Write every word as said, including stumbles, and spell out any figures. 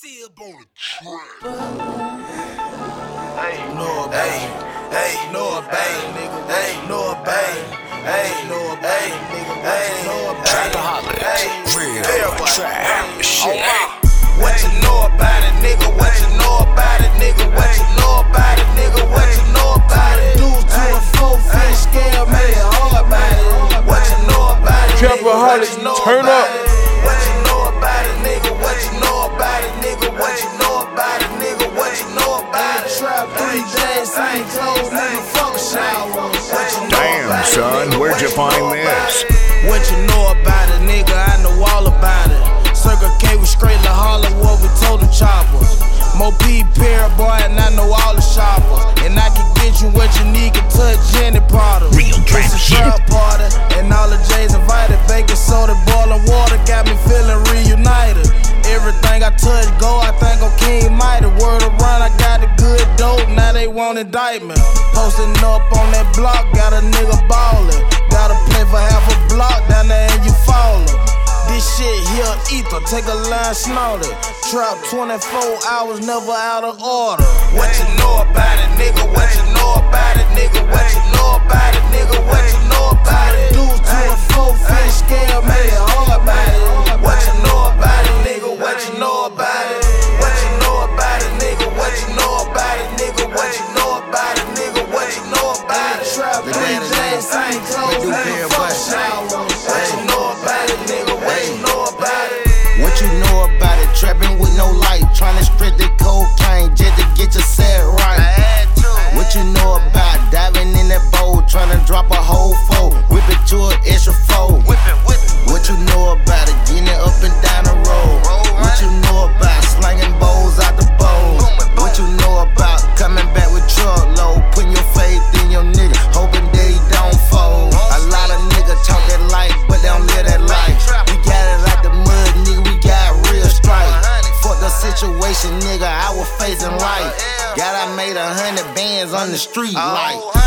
Sib on the track. Hey, no, hey, hey, no, babe, nigga, hey, no, babe, hey, no, babe, nigga, hey, no, babe, hey, real trap shit. What you know about it, nigga? What you know about it, nigga? What you know about it, nigga? What you know about it? Dudes to a four fish scale, made it hard about it. What you know about it, nigga? What you know turn about up. it? What you know about it, nigga? What you know about it, nigga? What you know about it, nigga? What you know about it? Trap three days, same clothes, nigga, fuck shower. What you know Damn, about it, son, nigga? where'd What you find know about this? it? What you know about it, nigga? I know all about it. Circle K was straight to Hollywood, we told them choppers. Mo P Pair boy, and I know all the shoppers. And I can get you what you need, can touch any product. Real trap It's a shit. trap party, and all the J's invited. Baking soda, boiling water, got me feeling reunited. Everything I touch go, I think I'm King Mighty. Word around, I got the good dope, now they want indictment. Posting up on that block, got a nigga ballin'. Gotta play for half a block, down there and you fallin'. This shit here ether, take a line, snort it. Trap twenty-four hours, never out of order. What you know about it, nigga? What you know about it, nigga? What you know about it, nigga? What you know about it? Dudes to a four fish scale, made it hard about it. What you know about it, nigga? What you know about it? What you know about it, nigga? What you know about it, nigga? What you know about it, nigga? What you know about it? Trap three days, same clothes, nigga, fuck shower. What you know about it, nigga? What you know about it? What you know about it? Trapping with no light, trying to strip the cocaine just to get your set right. What you know about diving in that bowl, trying to drop a whole four, whip it to an extra four. What you know about it? Getting it up and down the road. What you know about slanging bowls out the bowl? What you know about coming back with truckload, putting your faith in your nigga, hoping that he don't fold? A lot of niggas talk that life, but they don't live that life. We got it like the mud, nigga, we got real strife. Fuck the situation, nigga, I was facing life. God, I made a hundred bands on the street, like.